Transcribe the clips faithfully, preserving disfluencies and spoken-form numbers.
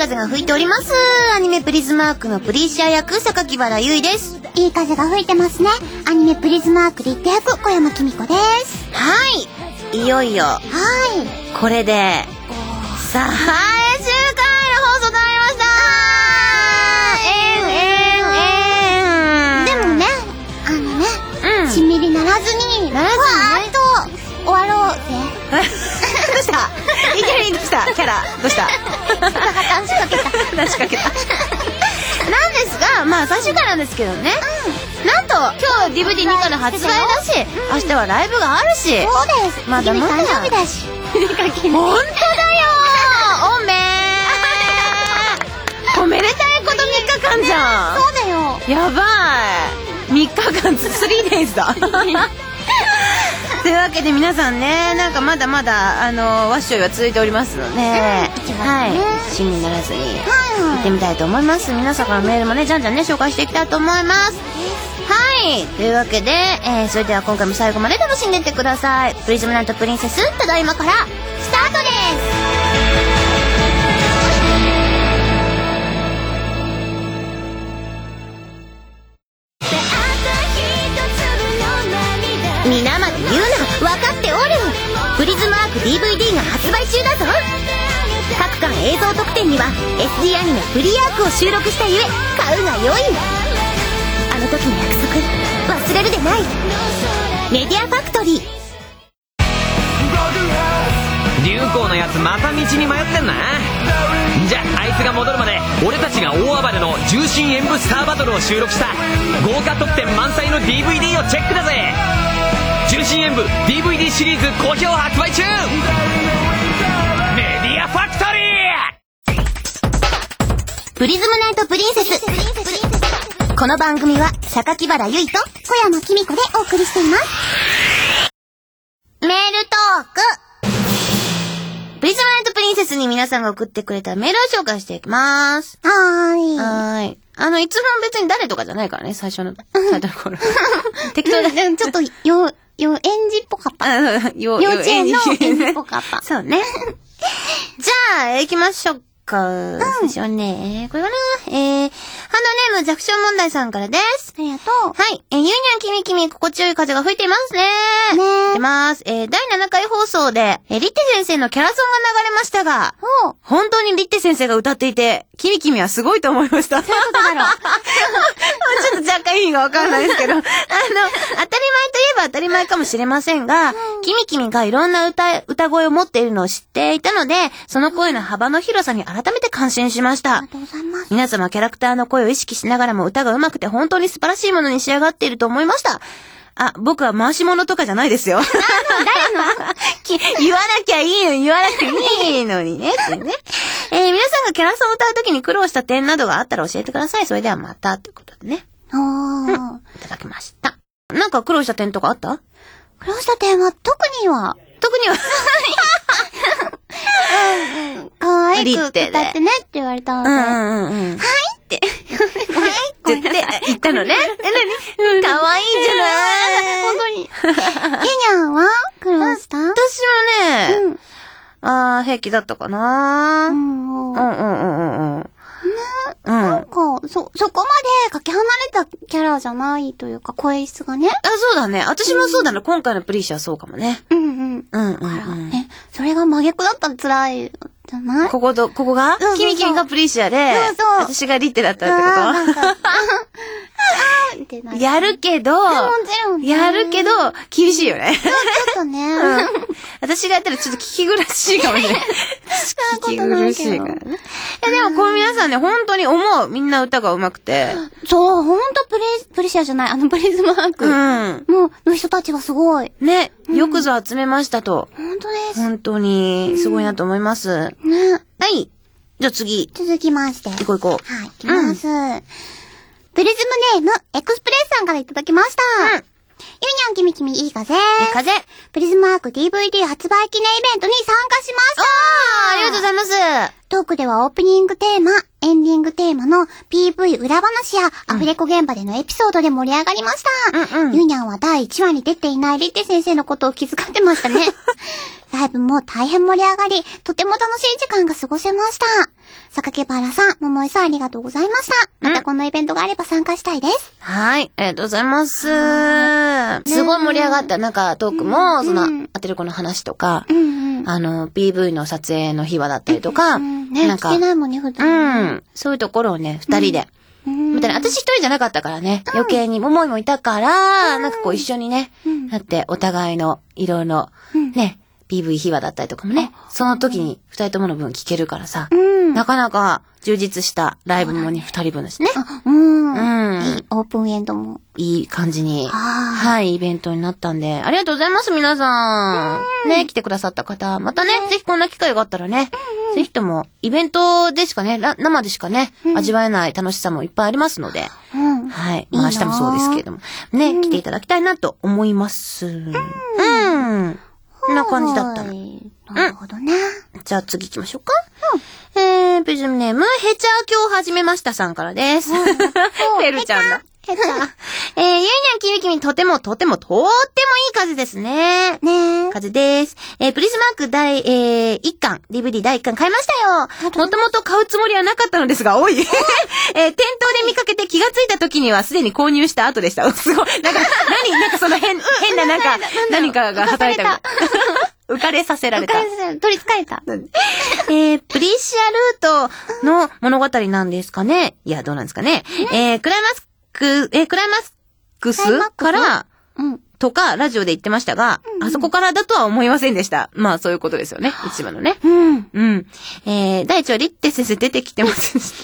風が吹いております。アニメプリズマークのプリシア役榊原優衣です。 いい風が吹いてますね。アニメプリズマークリッテ役小山紀美子です。 はい、いよいよはいこれで最終回の放送となりました。えんえんえん。 でもね、あのね、うん、しんみりならずにならずにねわーっと終わろうぜ。 どうしたいきなりどうしたキャラどうした話しかけた話しかけたなんですが、まあ最終回なんですけどね、うん、なんと今日 ディーブイディーに から発売だし、うん、明日はライブがあるし、 そうです、 まだまだ誕生日だし本当だよおめーおめでたいことみっかかんじゃん、 ね、そうだよやばいみっかかん スリーデイズ だというわけで皆さんね、なんかまだまだあのワッショイは続いておりますので、うん、はい、死にならずに行ってみたいと思います。皆さんからのメールもねじゃんじゃんね紹介していきたいと思います。はい、というわけで、えー、それでは今回も最後まで楽しんでいってください。プリズムナイトプリンセス、ただいまからスタートです。皆まで言うな、分かっておる。プリズムアーク ディーブイディー が発売中だぞ。各巻映像特典には エスディー アニメフリーアークを収録したゆえ買うがよい。あの時の約束忘れるでない。メディアファクトリー。 流行のやつまた道に迷ってんな。じゃああいつが戻るまで俺たちが大暴れの重心演武スターバトルを収録した豪華特典満載の ディーブイディー をチェックだぜ。重心演武 ディーブイディー シリーズ好評発売中。メディアファクトリー。 プリズムナイトプリンセス。この番組は榊原優衣と小山紀美子でお送りしています。 メールトーク。プリズムナイトプリンセスに皆さんが送ってくれたメールを紹介していきます。 はーい。 はーい。あの、いつも別に誰とかじゃないからね、最初のタイトルコール。適当だ。 ちょっと、よ、よ、園児っぽかった。幼稚園の園児っぽかった。 そうね。じゃあ、行きましょうか。うん、最初はね、これかな。えー、ハンドネーム弱小問題さんからです。 ありがとう。 はい。えー、ゆうにゃんきみきみ、心地よい風が吹いていますね。 ね出ます。えー、だいななかい放送で、えー、リッテ先生のキャラソンが流れましたが、 ほう。 本当にリッテ先生が歌っていて、きみきみはすごいと思いました。 そういうことだろう。 ちょっと若干意味がわかんないですけど、あの、当たり前といえば当たり前かもしれませんが、うん、きみきみがいろんな歌、歌声を持っているのを知っていたので、その声の幅の広さに改めて感心しました。 ありがとうございます。 皆様キャラクターの声を意識しながらも歌が上手くて本当に素晴らしいものに仕上がっていると思いました。あ、僕は回し物とかじゃないですよ。 誰の言わなきゃいいのに言わなきゃいいのにね。ってね。えー、皆さんがキャラソンを歌うときに苦労した点などがあったら教えてください。それではまたということでね。 おー、うん。 いただきました。なんか苦労した点とかあった？ 苦労した点は特には。 特には。 うんうん。かわいく歌ってねって言われたので。 うんうんうん。 はいって。はいって言って、言ったのね。え、なに？かわいいじゃない。 本当に。ゆにゃんは苦労した？ 私もね、うん、あー、平気だったかな。うん、うん、うん、うんうん。 ね、なんか、そ、そこまでかけ離れたキャラじゃないというか、声質がね。 あ、そうだね。私もそうだね。うん、今回のプリシはそうかもね。 うんうん。 うんうん、うん。 だからね、それが真逆だったら辛いじゃない？ ここと、ここが？そうそうそう、キミキミがプリシアで、そうそう、私がリッテだったってこと？なんかってなる。 やるけど、 もちろん、 やるけど、厳しいよね。 ちょっとね、 うん。私がやったらちょっと聞き苦しいかもしれない。聞き苦しいからね。いやでもこの皆さんね、本当に思う。みんな歌が上手くて。 そう、ほんとプリ、プリシアじゃない、あのプリズマーク。うん。もう、の人たちがすごい。 ね、よくぞ集めましたと。 本当です。 本当に、すごいなと思います。 ね。 はい。じゃあ次。 続きまして。 行こう行こう。 はい、行きます。うんプリズムネーム、エクスプレスさんからいただきました。うん。ゆいにゃんきみきみいい風。いい風。 プリズムアーク ディーブイディー 発売記念イベントに参加しました。 あー、ありがとうございます。 トークではオープニングテーマ、エンディングテーマの ピーブイ 裏話やアフレコ現場でのエピソードで盛り上がりました。うんうん。ゆいにゃんはだいいちわに出ていないリッテ先生のことを気遣ってましたね。ライブも大変盛り上がり、とても楽しい時間が過ごせました。 榊原さん、桃井さんありがとうございました。またこのイベントがあれば参加したいです。 はい、ありがとうございます。すごい盛り上がった、なんかトークも、その、アテレコの話とか、あの、ピーブイ の撮影の秘話だったりとか、 ね、 なんか、 聞けないもんね、普う段。 ん、そういうところをね、二人で、みたいな。私一人じゃなかったからね、余計に桃井もいたから、なんかこう一緒にね、だってお互いのいろいろ、ね、ピーブイ 秘話だったりとかもね、その時に二人ともの分聞けるからさ、なかなか充実したライブもね、二人分だしね。 うん。 うん。 いい、オープンエンドも。 いい感じに、はい、イベントになったんで、ありがとうございます、皆さん。ね、来てくださった方、またね、ぜひこんな機会があったらね、ぜひとも、イベントでしかね、生でしかね、味わえない楽しさもいっぱいありますので、はい。まあ明日もそうですけれども、ね、来ていただきたいなと思います。うん。こんな感じだったの。 なるほどね。 じゃあ次行きましょうか。えー、ペジュムネーム、ヘチャー今日始めましたさんからです。ペルちゃんだ。 ヘチャー。 えー、ゆいにゃん、きみきみ、とてもとてもとってもいい風ですね。 ね風です。えー、プリズマーク第、えー、いっかん、ディーブイディー だいいっかん買いましたよ。もともと買うつもりはなかったのですが、おい。えー、店頭で見かけて気がついた時にはすでに購入した後でした。すごい。なんか、何なんかその変、変ななんか、何かが働いた。浮かれさせられた。 浮かれさせられた。取り憑かれた。 えー、プリシアルートの物語なんですかね。いや、どうなんですかね。えー、クライマスク、えー、クライマスクスから、 うん。 とか、ラジオで言ってましたが、うんうん、あそこからだとは思いませんでした。まあ、そういうことですよね。一番のね。 うん。 うん。えー、第一話、リッテ先生出てきてませんでした。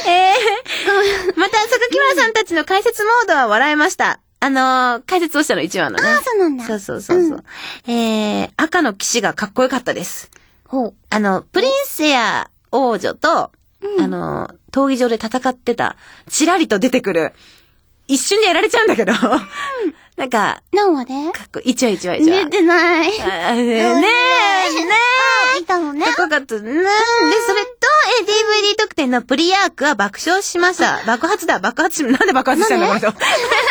えー、また、榊原さんたちの解説モードは笑いました。あのー、解説をしたの一話のね。 ああ、そうなんだ。 そうそうそうそう、うん。えー、赤の騎士がかっこよかったです。 ほう。 あの、プリンセア王女と、うん、あの、闘技場で戦ってた、ちらりと出てくる、一瞬でやられちゃうんだけど、うん、なんか、 何話でかっこいい。一話一話一話。 出てない。 あーねえ、ねえ。 いたのね。 かっこよかったね。で、それと、え、ディーブイディー 特典のプリアークは爆笑しました。爆発だ、爆発し、なんで爆発したんだ、この人。ね、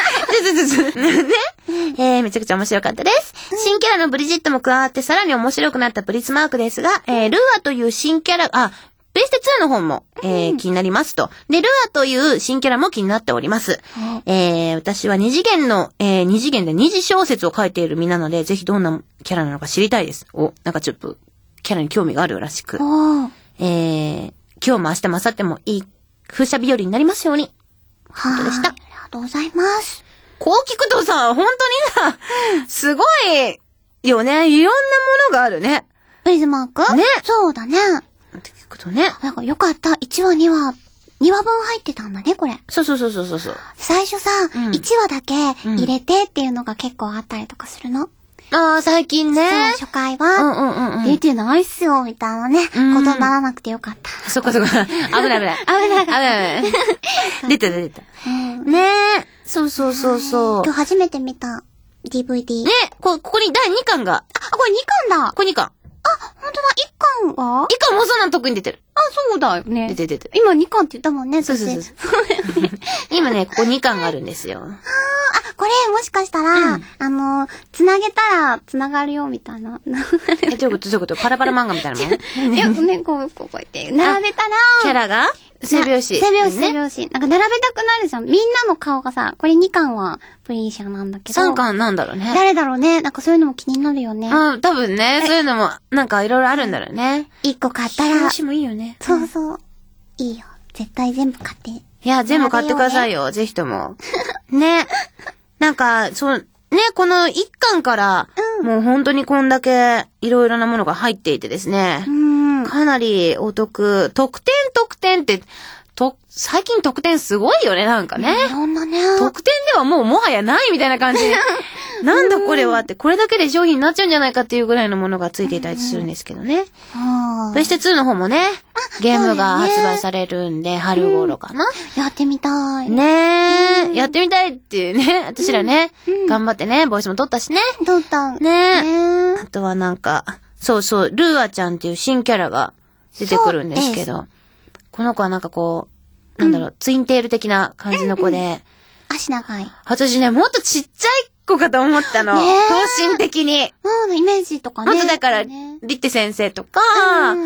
えー、めちゃくちゃ面白かったです。新キャラのブリジットも加わってさらに面白くなったプリスマークですが、えー、ルーアという新キャラ、あ、プレステツーの方も、えー、気になりますと。で、ルーアという新キャラも気になっております。えー、私は二次元の、えー、二次元で二次小説を書いている身なので、ぜひどんなキャラなのか知りたいです。お、なんかちょっと、キャラに興味があるらしく。えー、今日も明日も明後日もいい風車日和になりますように。 本当でした。ありがとうございます。 こう聞くとさ、本当にさ、すごいよね。いろんなものがあるね。 プリズマーク？ ね。 そうだね。 って聞くとね。 なんかよかった。いちわにわ、にわぶん入ってたんだね、これ。 そうそうそうそうそう。 最初さ、うん、いちわだけ入れてっていうのが結構あったりとかするの。 ああ、最近ね。 そう、初回は。 うんうんうんうん。 出てないっすよ、みたいなね。ことにならなくてよかった。 そっかそっか。危ない危ない。危ない危ない。出た出た。ねえ。そうそうそうそう。 今日初めて見た ディーブイディー。 ねこ、ここにだいにかんが。あ、 これにかんだ。 これにかん。 あ、ほんとだ、いっかんが ? いっかんもそうなの特に出てる。 あ、そうだよね。 出て出て。 今にかんって言ったもんね、 そうそうそう。今ね、ここにかんがあるんですよ。 あ、これ、もしかしたら、うん、あの、つなげたら、つながるよ、みたいな。 え、どういうことどういうことパラパラ漫画みたいなもんいや、ね、こう、こう、こうやって、並べたら、 キャラが背拍子。 背拍子、背拍子。なんか並べたくなるじゃん。みんなの顔がさ、これにかんはプリンシャなんだけど。 さんかんなんだろうね。 誰だろうね。なんかそういうのも気になるよね。 うん、多分ね、そういうのも、なんかいろいろあるんだろうね。 いっこ買ったら。 表紙もいいよね。 そうそう。いいよ。絶対全部買って。いや、全部買ってくださいよ。ぜひとも。ね。なんか、そう、ね、このいっかんから、うん、もう本当にこんだけいろいろなものが入っていてですね。うん。かなりお得。特典特典って、と、最近特典すごいよね、なんかね。 いろんなね。 特典ではもうもはやないみたいな感じ。なんだこれはって、これだけで商品になっちゃうんじゃないかっていうぐらいのものがついていたりするんですけどね。プレステツーの方もね、ゲームが発売されるんで、春頃かな。 やってみたい。 ねえ、やってみたいっていうね、私らね、頑張ってね、ボイスも撮ったしね。 撮った。 ねえ。あとはなんか、そうそう、ルーアちゃんっていう新キャラが出てくるんですけど、この子はなんかこう、なんだろう、ツインテール的な感じの子で。 足長い。 私ね、もっとちっちゃい子かと思ったの。等身的に。 うん、イメージとかね。 ほんとだから、リッテ先生とか、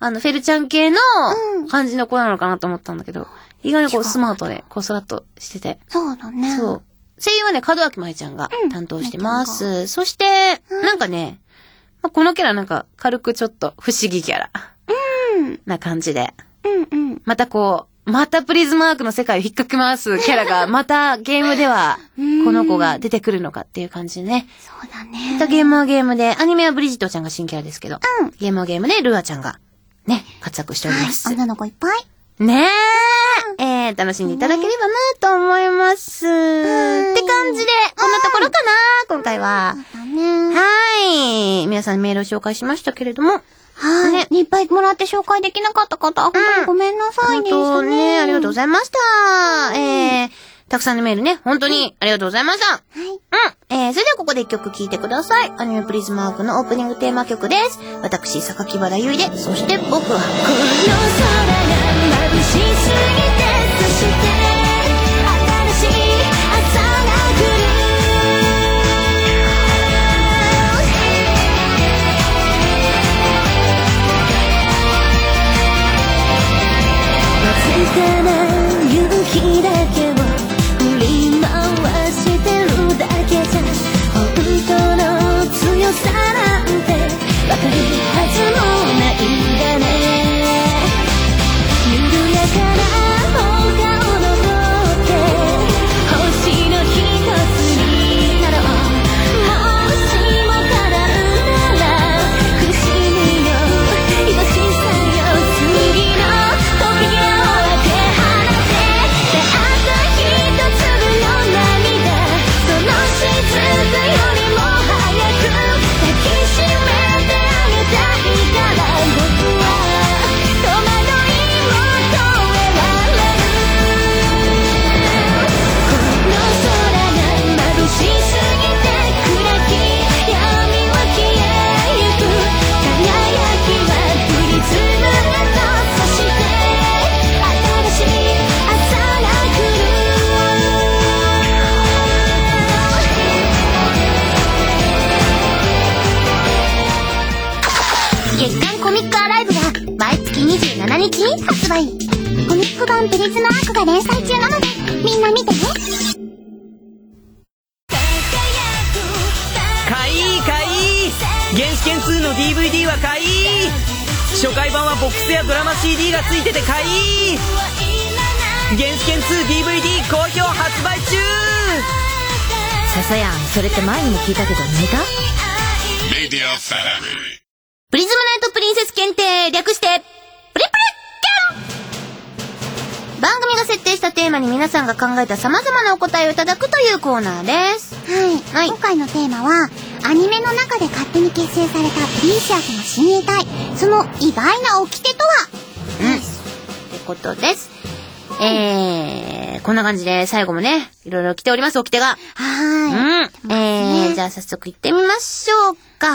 あの、フェルちゃん系の感じの子なのかなと思ったんだけど、意外にこうスマートで、こうスラッとしてて。 そうだね。 そう。声優はね、門脇舞ちゃんが担当してます。うん、そして、うん、なんかね、まあ、このキャラなんか軽くちょっと不思議キャラ。うん。な感じで。うんうん。またこう、またプリズムアークの世界を引っかき回すキャラが、またゲームでは、この子が出てくるのかっていう感じでね。 そうだね。 ゲームはゲームで、アニメはブリジットちゃんが新キャラですけど、うん、ゲームはゲームでルアちゃんが、ね、活躍しております。 はい、女の子いっぱい。 ねえ、うん、えー、楽しんでいただければなと思います。って感じで、こんなところかな、今回は。 そうだね。 はい。皆さんメールを紹介しましたけれども、 はい。ね、いっぱいもらって紹介できなかった方、本当にごめんなさいでしたね。 ね、ありがとうございました。うん、えー、たくさんのメールね、本当にありがとうございました。はい。うん。えー、それではここで一曲聴いてください。アニメプリズムアークのオープニングテーマ曲です。私、榊原ゆいで、そして僕は。この空が眩しすぎて、そして、新しい朝が来る。わずかな夕日だけを振り回してるだけじゃ本当の強さなんてわかるはずもないんだね。緩やかな放課を登って星の一つになろう。もしも叶うなら苦しみの愛しさよ次の扉をにじゅうしちにちに発売。コミック版プリズムアークが連載中なのでみんな見てね。 かいいかいい原始圏ツーの ディーブイディー はかいい。初回版はボックスやドラマ シーディー がついててかいい。原始圏 ツーディーブイディー 好評発売中。 ささやん、それって前にも聞いたけどネタ？プリズムナイトプリンセス検定、略してプリプリキャン。番組が設定したテーマに皆さんが考えた様々なお答えをいただくというコーナーです。 はい、はい、今回のテーマはアニメの中で勝手に結成されたプリンシアスの親衛隊、その意外な掟とは、 うん、ってことです。えー、こんな感じで最後もね、いろいろ来ております、掟が。 はーい。うん。えー、じゃあ早速行ってみましょうか。はい。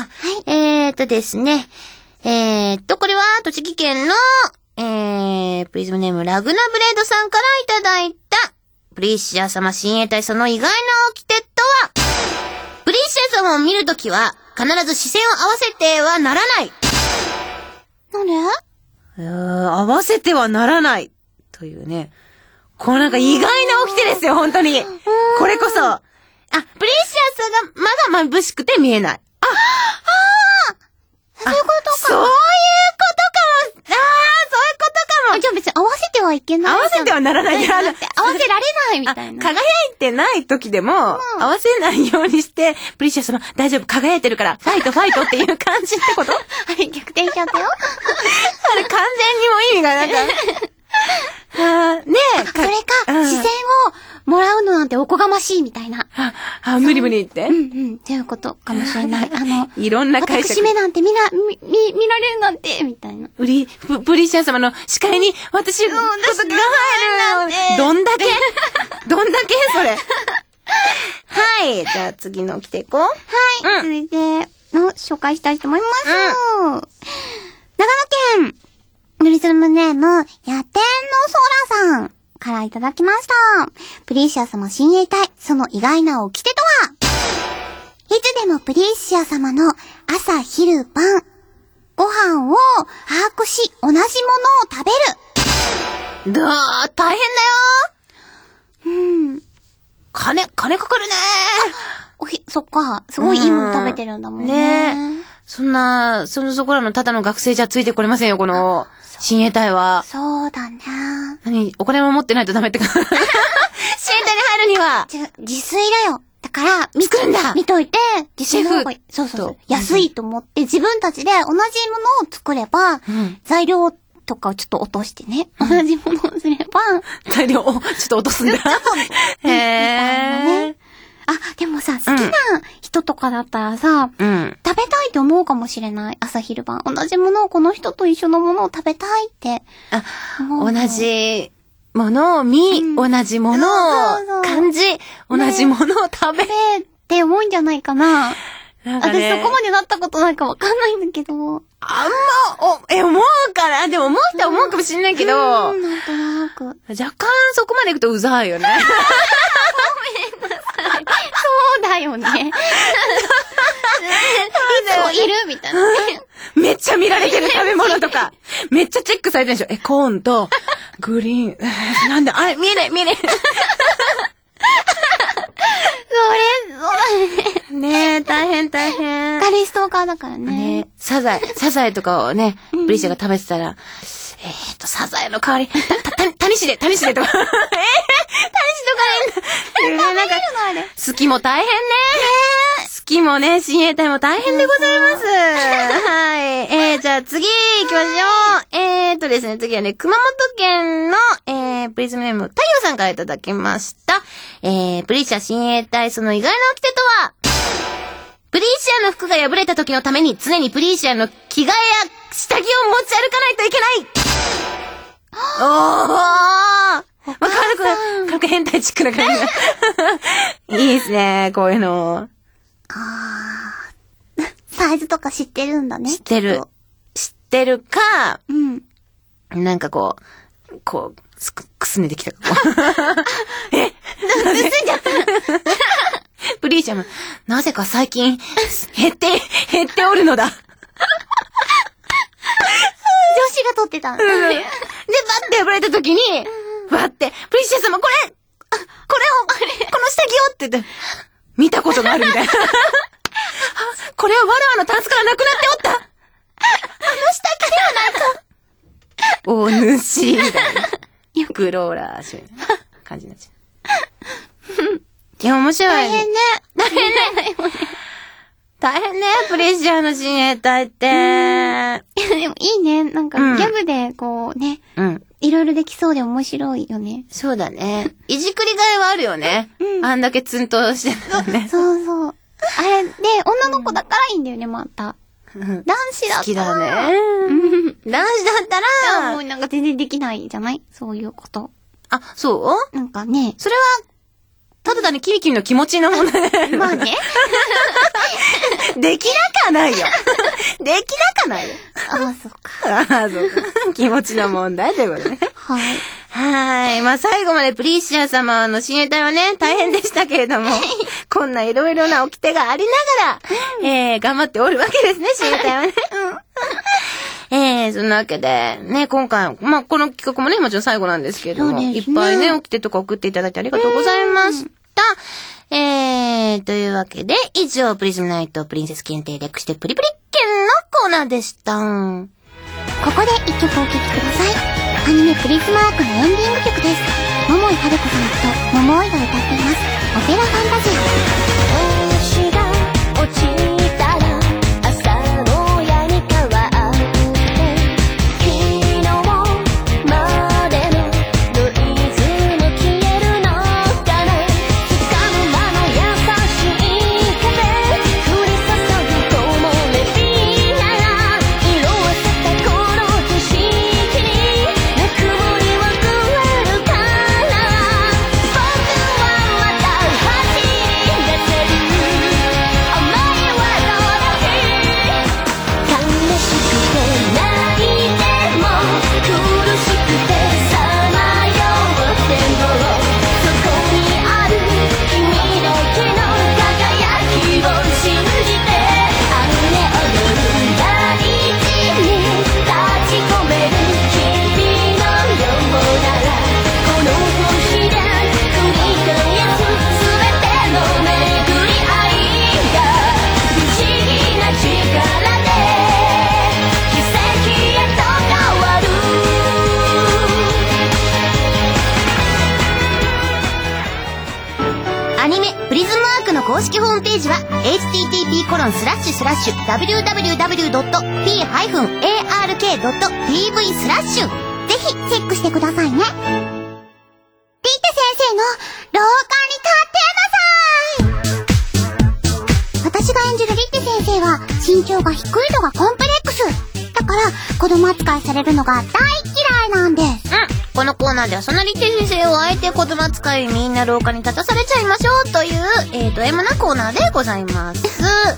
えーとですね。えーと、これは栃木県の、えー、プリズムネームラグナブレードさんからいただいた、プリシア様親衛隊その意外な掟とは、プリシア様を見るときは、必ず視線を合わせてはならない。 なんで？ うーん、合わせてはならない。というね。このなんか意外な掟ですよ、本当に。これこそ。あ、プリシアスがまだ眩しくて見えない。あ、ああ、そういうことか。 そういうことかも。ああ、そういうことかも。 じゃあ別に合わせてはいけない。 合わせてはならない。 合わせられないみたいな。 輝いてない時でも、うん、合わせないようにして、プリシャスも大丈夫、輝いてるから、ファイトファイトっていう感じってこと？ あれ逆転しちゃったよ。 あれ完全にも意味がなんか、あねえ。 それか、うん、視線をもらうのなんておこがましいみたいな。 あ、あ無理無理って。 うんうん。っていうことかもしれない。あの、 いろんな解釈。 私目なんて見な、見、見られるなんて、みたいな。 プリ、プ、プリシャ様の視界に私のことが入る。どんだけどんだけそれ。はい。じゃあ次の来ていこう。 はい。うん、続いての紹介したいと思います。うん、長野県。プリズムネーム、やてんのそらさんからいただきました。プリシア様親衛隊、その意外な掟とは？いつでもプリシア様の朝昼晩。 ご飯を把握し、同じものを食べる。 だー、大変だよ。 うん。 金、金かかるね。 おひ、そっか。すごいいいもの食べてるんだもんね。 ね。そんな、そのそこらのただの学生じゃついてこれませんよ、この親衛隊は。 そうだね。 何、お金も持ってないとダメってか。親衛隊に入るには。 じゃ、自炊だよ。だから、 作るんだ。 見といて、自炊の方がいい。 シェフそうそうそう。安いと思って、自分たちで同じものを作れば、うん、材料とかをちょっと落としてね。うん、同じものをすれば。 材料をちょっと落とすんだ。へー。 あ、でもさ、好きな人とかだったらさ、うん、食べたいと思うかもしれない。朝昼晩。同じものを、この人と一緒のものを食べたいって。 あ、同じものを見、うん、同じものを感じ、ね、同じものを食べ、 ね、って思うんじゃないかな。なんかね、私そこまでなったことないかわかんないんだけど。 あんま、お、え、思うかなでも思う人は思うかもしれないけど。 うん、なんとなく。 若干そこまで行くとうざいよね。 ごめんなさい。そうだよね。いつもいるみたいな。 めっちゃ見られてる食べ物とか。めっちゃチェックされてるでしょ。え、コーンと、グリーン。なんだ、あれ、見えない、見えない。 それ、そうだね。 ねえ、大変大変。 カリストーカーだからね。 ねサザエ、サザエとかをね、ブリーシャが食べてたら、えーっと、サザエの代わり、た、た、たにしで、たにしでとか。えー、たにしとかいいんだ。なんか、好きも大変ね。好きもね、親衛隊も大変でございます。はい。えー、じゃあ次行きましょう。えーっとですね、次はね、熊本県の、えー、プリズムネーム、太陽さんからいただきました。えー、プリシャ親衛隊、その意外な掟とは、プリシャの服が破れた時のために常にプリシャの着替えや下着を持ち歩かないといけない。おーまあ、軽く、軽く変態チックな感じが。いいですね、こういうの。 あー。サイズとか知ってるんだね。 知ってる。知ってるか、 うん。 なんかこう、こう、すく、くすねてきたか。え盗んじゃった。 プリーシャも、なぜか最近、減って、減っておるのだ。女子が撮ってたんだね。 うん、で、バッて破られた時に、バッて、プリシャ様これ、これを、この下着をって言って、見たことがあるみたいな。これはわらわのタンスからなくなっておった。あの下着ではないか。お主、みたいな。グローラー、そういう感じになっちゃう。いや、面白い。 大変ね。 大変ね。大変ね、プレッシャーの親衛隊って。いや、でもいいね。なんか、ギャグで、こうね。うん。いろいろできそうで面白いよね。 そうだね。いじくりがいはあるよね。うん。あんだけツンとしてたね。 そうそう。あれ、で、女の子だからいいんだよね、また。男子だったら。好きだね。男子だったら。もうなんか全然できないじゃないそういうこと。 あ、そうなんかね。 それは、ただ単にキリキリの気持ちの問題。 まあね。 できなかないよ。できなかないよ。 ああ、そっか。 ああ、そうか。気持ちの問題ということね。 はい。 はい。まあ最後までプリーシャ様の親衛隊はね、大変でしたけれども、こんないろいろな掟がありながら、うん、えー、頑張っておるわけですね、親衛隊はね。うん、えー、そんなわけで、ね、今回、まあこの企画もね、もちろん最後なんですけれども、ね、いっぱいね、掟とか送っていただいてありがとうございました。えー、というわけで、以上、プリズムナイトプリンセス検定略してプリプリ券のコーナーでした。 ここで一曲お聴きください。アニメプリズムアークのエンディング曲です。桃井春子さんと桃井が歌っています。オペラファンタジー。星が落ちたら朝のやに変わって昨日までのノイズも消えるのかね。掴む間の優しい風降り注ぐ木漏れ日なら色あせたこの景色にぬくもりは加わるかな。僕はまた走り出せる公式ホームページは エイチティーティーピーコロンスラッシュスラッシュダブリューダブリューダブリュードットピーハイフンエーアールケードットピーブイスラッシュ。ぜひチェックしてくださいね。リッテ先生の廊下に立ってなさい。私が演じるリッテ先生は身長が低いのがコンプレックスだから、子供扱いされるのが大嫌いなんです。 うん。このコーナーではそのリッテ先生をあえて子供扱い、みんな廊下に立たされちゃいましょうという、えーと、エムなコーナーでございます。 はい。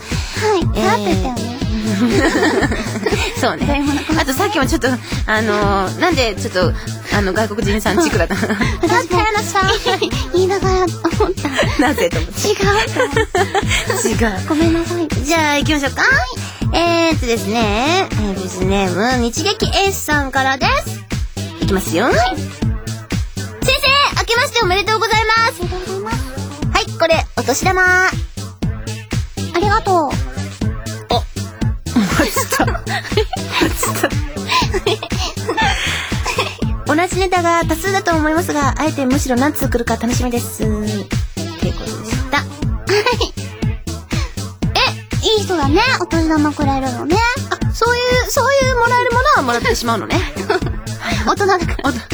さらっと言ったよね。 そうね。あとさっきもちょっと、あのー、なんでちょっと、あの、外国人さんチックだった。 私も言いながら思った。 なぜと思って。 違うと思った。 違う。 ごめんなさい。 じゃあ行きましょうか。えーっとですね、えー、ビズネーム、日劇エースさんからです。いきますよ。はい、先生、明けましておめでとうございます。 ありがとうございます。 はい、これ、お年玉。 ありがとう。 お、待つと。待つと。同じネタが多数だと思いますが、あえてむしろ何通来るか楽しみです。ということでした。はい。 いい人だね。お年玉くれるのね。 あ、そういう、そういうもらえるものはもらってしまうのね。 大人だから。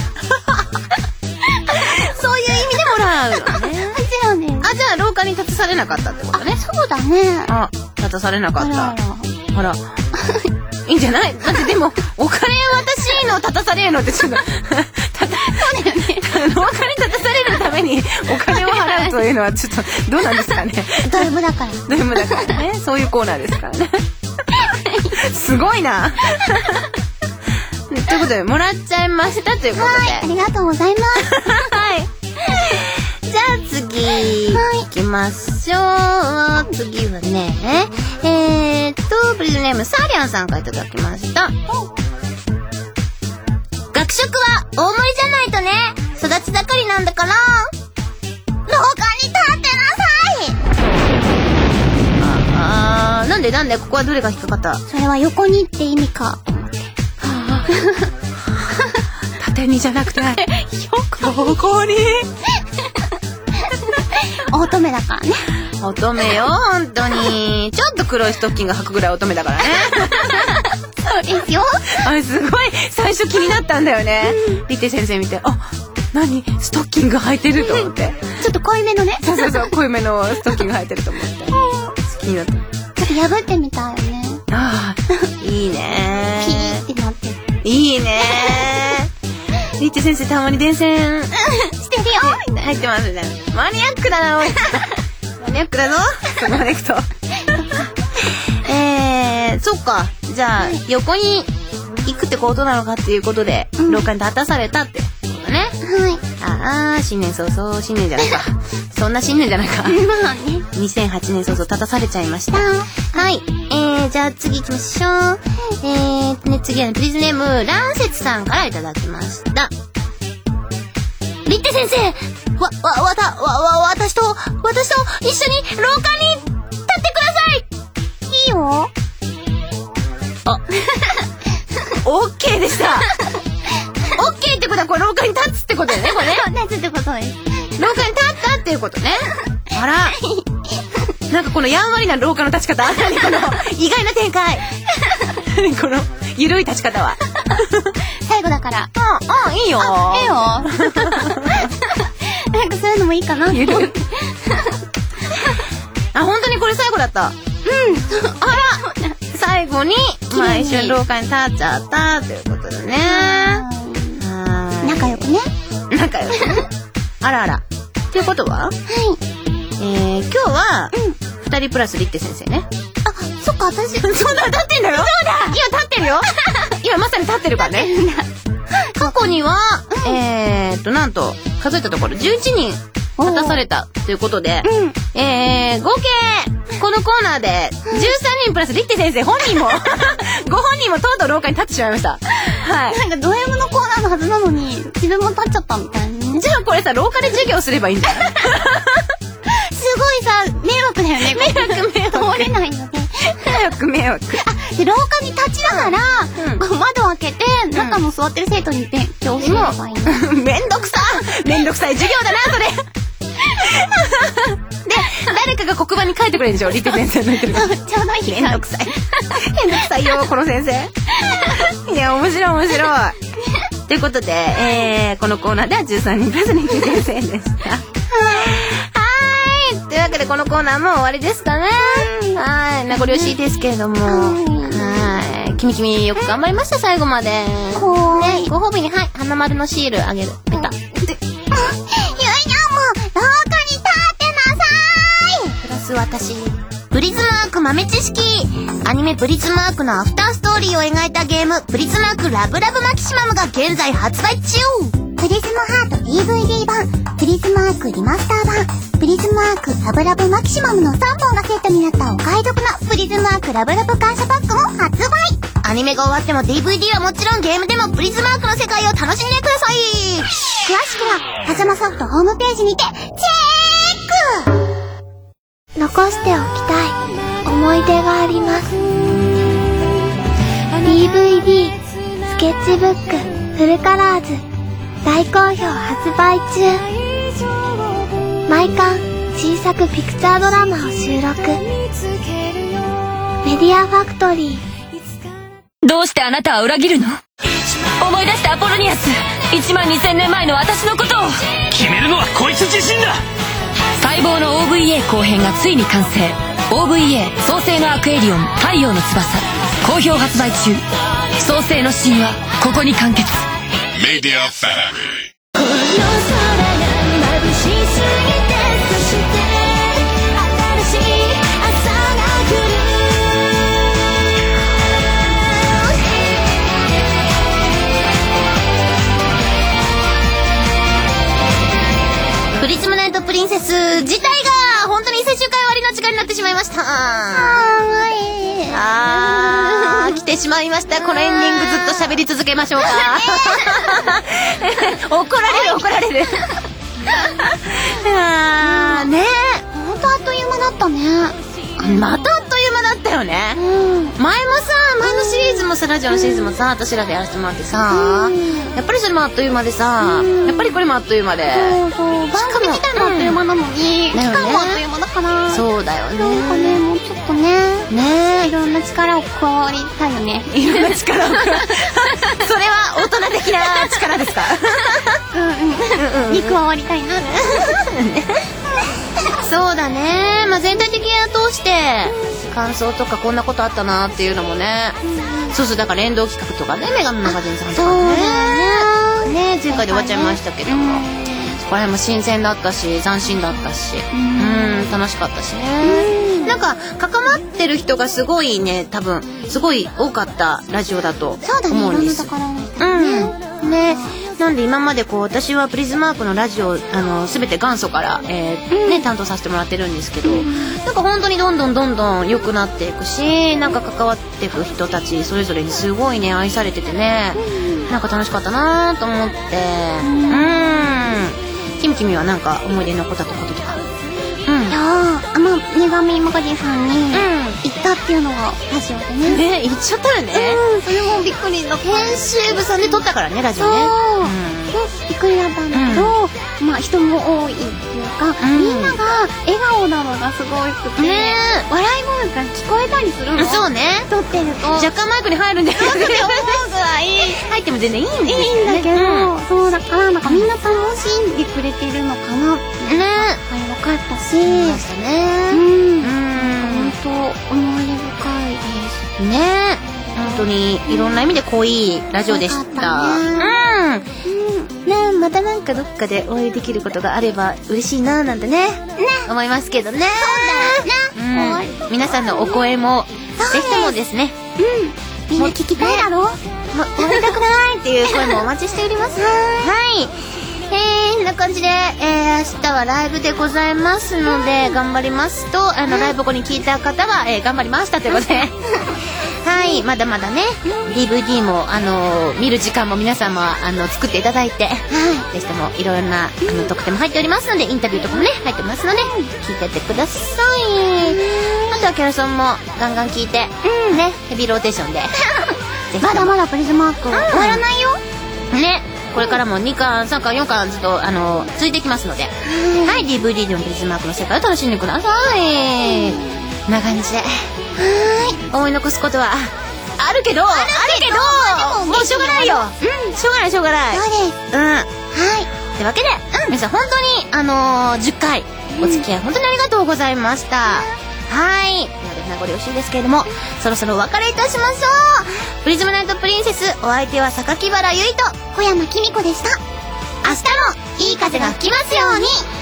そういう意味でもらうのね。 もちろんです。 あ、じゃあ廊下に立たされなかったってことね。 そうだね。 あ、立たされなかった。 あらあら。 ほら。いいんじゃない？だってでも、お金渡しの立たされるのってちょっと、たた、そうだよね。廊下に立たされるためにお金を払うというのはちょっと、どうなんですかね。 ド M だから。 ド M だからね。そういうコーナーですからね。すごいな。ということで、もらっちゃいましたということで。 はい、ありがとうございます。 はい。じゃあ次、はい、行きましょう。次はね、えーっと、プリズネームサーリャンさんからいただきました。学食は大盛りじゃないとね。育ち盛りなんだから。廊下に立ってなさい。ああ、なんでなんでここはどれが引っかかった？ それは横にって意味かと思って。 縦にじゃなくて横横に乙女だからね。 乙女よ、本当に。ちょっと黒いストッキング履くぐらい乙女だからね。 そうですよ。 あれすごい最初気になったんだよね。リテ先生見て、あ、何ストッキング履いてると思って。 ちょっと濃いめのね。 そうそうそう、濃いめのストッキング履いてると思って。気になった。ちょっと破ってみたいよね。 ああ、いいね。 ピーってなってる。 いいね。リッテ先生たまに電線してるよ入ってますね。マニアックだな、おい。マニアックだぞ、そこまで行くと。えー、そっか。じゃあ、横に行くってことなのかっていうことで、うん、廊下に立たされたってことね。 はい。 ああ、新年早々、新年じゃないか。そんな新年じゃないか。 まあね。 にせんはちねん早々立たされちゃいました。はい。えー、じゃあ次行きましょう。えーとね、次はね、プリズネーム、ランセツさんからいただきました。リッテ先生、わ、わ、わた、わ、わ、私と、私と一緒に廊下に立ってください。 いいよ。 あ、オッケーでした。オッケーってことは、これ廊下に立つってことだよね、これね。 立つってことです。 廊下に立ったっていうことね。あら。なんかこのやんわりな廊下の立ち方。何この意外な展開。何このゆるい立ち方は。 最後だから。 あ、あ、いいよ。 いいよ。なんかそういうのもいいかな。 ゆるい。あ、本当にこれ最後だった。うん。あら。最後に、まあ一緒に廊下に立っちゃったということだね。 仲良くね。 仲良くね。あらあら。っていうことは？はい。えー、今日は、ふたりプラスリッテ先生ね。 あ、そっか、私。 そんな立ってんだよ。そうだ。今立ってるよ。今まさに立ってるからね。過去には、えーっと、なんと、数えたところじゅういちにん立たされたということで、えー、合計、このコーナーで、じゅうさんにんプラスリッテ先生本人も、ご本人もとうとう廊下に立ってしまいました。はい。 なんかド M のコーナーのはずなのに、自分も立っちゃったみたいなね。 じゃあこれさ、廊下で授業すればいいんじゃない？ すごいさ、迷惑だよね。 迷惑迷惑。 通れないので。 迷惑迷惑。 あ、で、廊下に立ちながら、うん、窓を開けて、うん、中の座ってる生徒に勉強すればいいの。 めんどくさめんどくさい授業だな、それ。で、 誰かが黒板に書いてくれるんでしょ、リテ先生の言ってるから。ちょうどいい。めんどくさい。めんどくさいよ、この先生。いや、面白い面白い。ということで、えー、このコーナーではじゅうさんにんクラスにリテ先生でした。はーい。というわけでこのコーナーも終わりですかね。はい。名残惜しいですけれども。はい。君君よく頑張りました、最後まで。ね、ご褒美に、はい、花丸のシールあげる。ペタ。ゆいにゃんも、廊下に立ってなさい。プラス私。プリズマーク豆知識。アニメプリズマークのアフターストーリーを描いたゲーム、プリズマークラブラブマキシマムが現在発売中。プリズムハート ディーブイディー 版、プリズマークリマスター版、プリズマークラブラブマキシマムのさんぼんがセットになったお買い得なプリズマークラブラブ感謝パックも発売。アニメが終わっても ディーブイディー はもちろんゲームでもプリズマークの世界を楽しんでください。詳しくはパジャマソフトホームページにてチェック。残しておきたい思い出があります。 ディーブイディー スケッチブックフルカラーズ大好評発売中。毎巻新作ピクチャードラマを収録。メディアファクトリー。 どうしてあなたは裏切るの？思い出してアポロニアス、いちまんにせんねんまえの私のことを。 決めるのはこいつ自身だ。 待望の オーブイエー 後編がついに完成。 オーブイエー 創世のアクエリオン太陽の翼好評発売中。創世の神話ここに完結。 メディアファクトリー。 この空が眩しすぎて、そして新しい朝が来る。 プリズムナイトプリンセス自体が本当に最終回終わりの時間になってしまいました。あー来てしまいました。このエンディングずっと喋り続けましょうか。怒られる怒られる。あーねえ、 ほんとあっという間だったね。 またあっという間だったよね。 うん、 前もさ、前のシリーズもさ、ラジオのシリーズもさ、私らでやらせてもらってさ、やっぱりそれもあっという間でさ、やっぱりこれもあっという間で、 そうそう、番組自体もあっという間なのに、期間もあっという間だから、 そうだよね。 なんかね、もうちょっとね、ね、いろんな力を加わりたいよね。 いろんな力を加わりそれは大人的な力ですか？ うんうん、に加わりたいな。 そうだね、まあ、全体的に通して感想とかこんなことあったなっていうのもね、うん、そうそう、だから連動企画とかね、メガネマガジンさんとかね、ね、前回で終わっちゃいましたけども、うん、そこら辺も新鮮だったし斬新だったし、うん、うん楽しかったしね、うん、なんか関わってる人がすごいね、多分すごい多かったラジオだと思うんです。 そうだね、いろんなところにね、 うんね、なんで今までこう私はプリズマークのラジオあの全て元祖から、えーね、担当させてもらってるんですけど、なんか本当にどんどんどんどん良くなっていくし、なんか関わっていく人たちそれぞれにすごいね愛されててね、なんか楽しかったなと思って、うん、キムキムはなんか思い出に残ったこととか。 うん、いやー、まあ、ネガミマガジンさんに行ったっていうのがラジオでね。 ね、行っちゃったよね。 うん、それもびっくりだった。 編集部さんで撮ったからね、ラジオね。 そう、うん、でびっくりだったんだけど、うん、まあ人も多いっていうか、うん、みんなが笑顔なのがすごいくて、ね、笑い声が聞こえたりするの。 そうね。 撮ってると若干マイクに入るんだよね。思うぐらい入っても全然いいんですよね。 いいんだけど、うん、そうだからなんかみんな楽しんでくれてるのかなってね。あれ分かったし。 ましたね。 うん。うん。本当思い出深いですね。本当にいろんな意味で濃いラジオでした。ね、うん。ね、またなんかどっかでお会いできることがあれば嬉しいななんてね。ね。思いますけどね。 そうだよね。 うん。皆さんのお声もぜひともですね。 うん。みんな聞きたいだろ？ もうやりたくないっていう声もお待ちしております。はい。えー、こんな感じで、えー、明日はライブでございますので、頑張りますと、あの、ライブ後に聞いた方は、えー、頑張りましたということで、はい、まだまだね、ディーブイディー も、あのー、見る時間も皆様、あの、作っていただいて、はい、ぜひともいろんな、あの、特典も入っておりますので、インタビューとかもね、入ってますので、聞いてってください。あとはキャラソンもガンガン聞いて、うん、ね、ヘビーローテーションで。 まだまだプリズマーク終わらないよ。 ね。 これからもにかんさんかんよんかんずっとあの続いていきますので、はい、ディーブイディー でのビズマークの世界を楽しんでください。こんな感じで、はい、思い残すことはあるけど、あるけど、 まあでももうしょうがないよ。うん、しょうがないしょうがない。 そうです。 うん。 はい。 というわけで、皆さん本当にあのー、じゅっかいお付き合い本当にありがとうございました。はい。ではですね、ご了承ですけれども、そろそろお別れいたしましょう。プリズムナイトプリンセス、お相手は榊原ゆいと小山きみこでした。 明日もいい風が吹きますように。